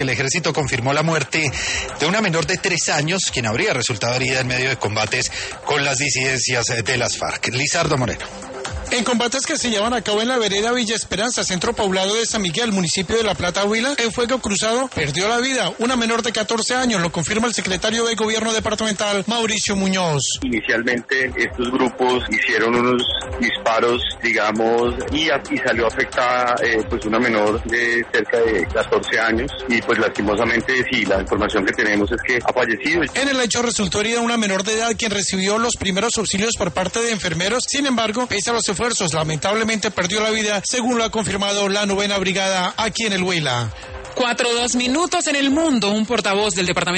El ejército confirmó la muerte de una menor de 3 años, quien habría resultado herida en medio de combates con las disidencias de las FARC. Lizardo Moreno. En combates que se llevan a cabo en la vereda Villa Esperanza, centro poblado de San Miguel, municipio de La Plata, Huila, en fuego cruzado perdió la vida una menor de 14 años, lo confirma el secretario de Gobierno Departamental, Mauricio Muñoz. Inicialmente estos grupos hicieron unos disparos, digamos, y salió afectada pues una menor de cerca de 14 años y pues lastimosamente sí, la información que tenemos es que ha fallecido. En el hecho resultó herida una menor de edad quien recibió los primeros auxilios por parte de enfermeros. Sin embargo, pese a los esfuerzos, lamentablemente perdió la vida, según lo ha confirmado la 9ª Brigada aquí en el Huila. 4:02 en el mundo. Un portavoz del departamento